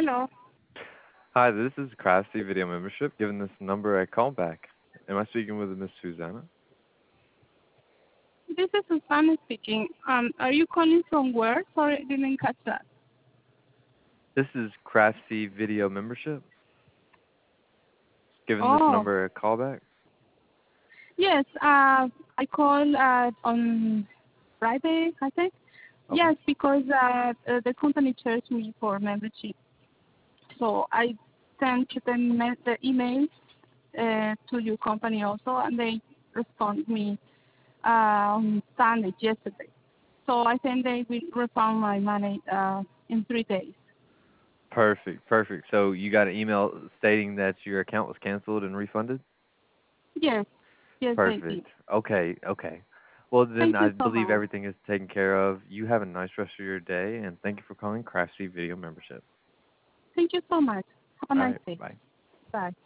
Hello. Hi, this is Crafty Video Membership. Given this number a call back. Am I speaking with Miss Susanna? This is Susana speaking. Are you calling from where? Sorry, I didn't catch that. This is Crafty Video Membership. Given this Oh, number a call back. yes. I called on Friday, I think. Okay. Yes, because the company charged me for membership. So I sent the email to your company also, and they responded me on Sunday, yesterday. So I think they will refund my money in 3 days. Perfect, perfect. So you got an email stating that your account was canceled and refunded? Yes, yes, they did. Perfect. Okay, okay. Well, then Thank you I so believe much. everything is taken care of. You have a nice rest of your day, and thank you for calling Crafty Video Membership. Thank you so much. Have a All nice right, day. bye. Bye.